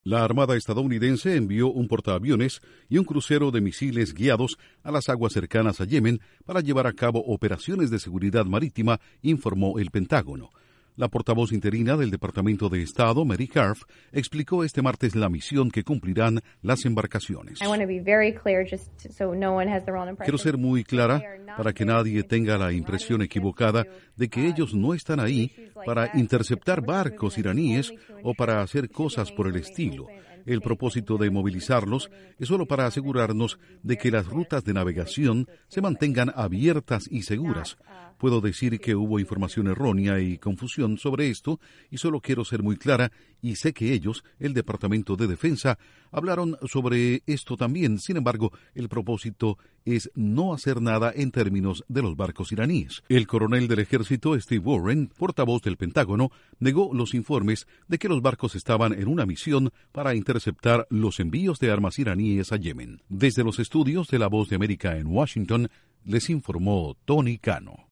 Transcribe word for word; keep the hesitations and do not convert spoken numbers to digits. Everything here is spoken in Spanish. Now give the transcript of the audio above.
La Armada estadounidense envió un portaaviones y un crucero de misiles guiados a las aguas cercanas a Yemen para llevar a cabo operaciones de seguridad marítima, informó el Pentágono. La portavoz interina del Departamento de Estado, Mary Harf, explicó este martes la misión que cumplirán las embarcaciones. Quiero ser muy clara para que nadie tenga la impresión equivocada de que ellos no están ahí para interceptar barcos iraníes o para hacer cosas por el estilo. El propósito de movilizarlos es solo para asegurarnos de que las rutas de navegación se mantengan abiertas y seguras. Puedo decir que hubo información errónea y confusión sobre esto, y solo quiero ser muy clara, y sé que ellos, el Departamento de Defensa, hablaron sobre esto también. Sin embargo, el propósito es no hacer nada en términos de los barcos iraníes. El coronel del ejército, Steve Warren, portavoz del Pentágono, negó los informes de que los barcos estaban en una misión para interceptar los envíos de armas iraníes a Yemen. Desde los estudios de La Voz de América en Washington, les informó Tony Cano.